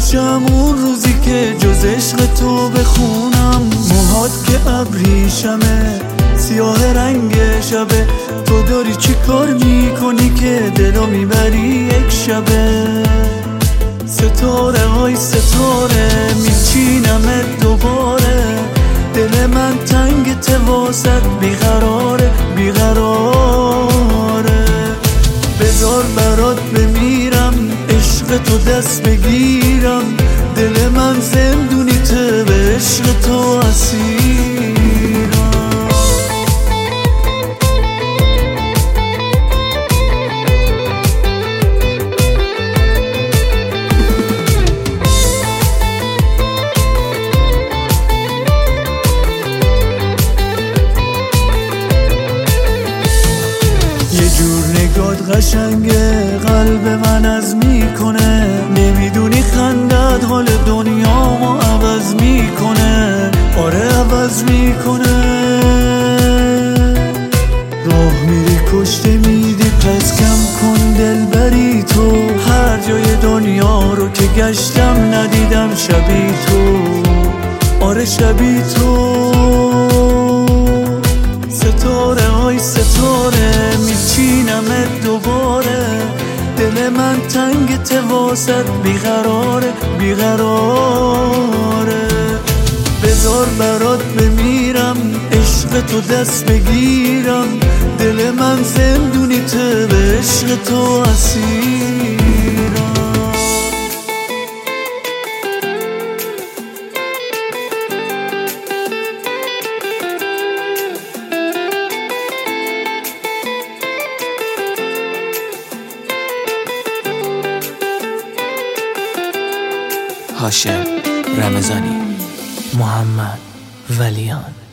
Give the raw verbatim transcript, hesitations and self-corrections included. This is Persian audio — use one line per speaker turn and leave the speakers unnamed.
باشم اون روزی که جز عشق تو بخونم. موهات که ابریشمه، سیاه رنگ شبه، تو داری چی کار میکنی که دلو میبری یک شبه؟ ستاره های ستاره میچینمت دوباره، دل من تنگ تواسط بیقراره بیقراره. بذار برات بمیرم، عشق تو دست بگیرم، دل من زندونی ته به عشق تو اسیرم. یه جور نگات قشنگه، قلب من از میکنه، نمیدونی خندت حال دنیامو عوض میکنه. آره عوض میکنه. راه میری کشته میدی، پس کم کن دل بری تو. هر جای دنیا رو که گشتم ندیدم شبی تو. آره شبی تو. ستاره های ستاره میچینمت دوباره، دل من تنگ تواسط بیقراره بیقراره. بذار برات بمیرم، عشق تو دست بگیرم، دل من زندونی ته به عشق تو اسیرم.
هاشم رمضانی، محمد ولیان.